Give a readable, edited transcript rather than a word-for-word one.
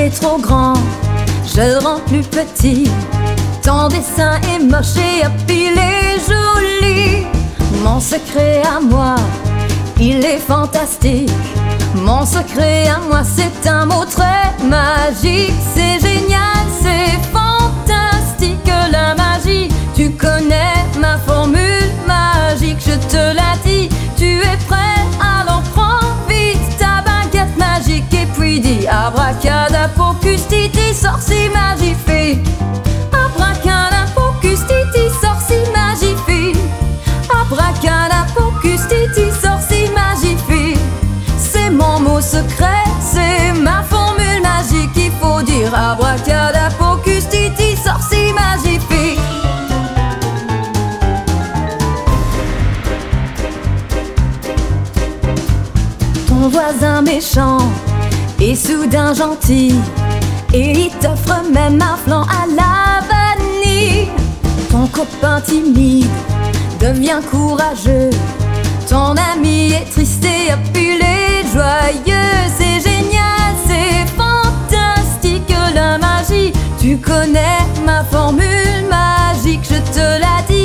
est trop grand, je le rends plus petit. Ton dessin est moche et puis il est joli. Mon secret à moi, il est fantastique. Mon secret à moi, c'est un mot très magique. C'est génial, c'est fantastique, la magie. Tu connais ma formule magique, je te la dis. Tu es prêt, alors prends vite ta baguette magique. Et puis dis abracadapocus titi sorci magifie. Abracadapocus titi sorci magifie. Abracadapocus titi sorci magifie. C'est mon mot secret, c'est ma formule magique. Il faut dire abracadapocus titi sorci magifie. Ton voisin méchant est soudain gentil et il t'offre même un flanc à la vanille. Ton copain timide devient courageux. Ton ami est triste et puis il est joyeux. C'est génial, c'est fantastique, la magie. Tu connais ma formule magique, je te la dis.